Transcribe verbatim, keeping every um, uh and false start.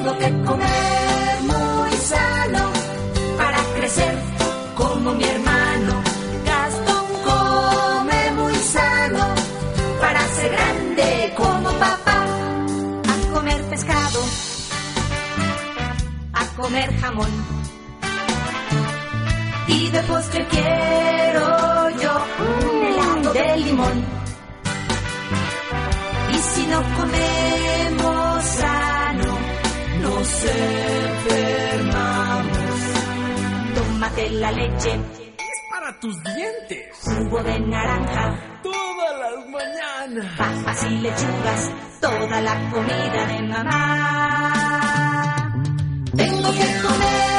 Tengo que comer muy sano para crecer como mi hermano. Gastón come muy sano para ser grande como papá. A comer pescado, a comer jamón. Y de postre quiero yo un helado de limón. Y si no comemos sano, nos enfermamos. Tómate la leche, es para tus dientes. Jugo de naranja, todas las mañanas. Papas y lechugas, toda la comida de mamá. Tengo que comer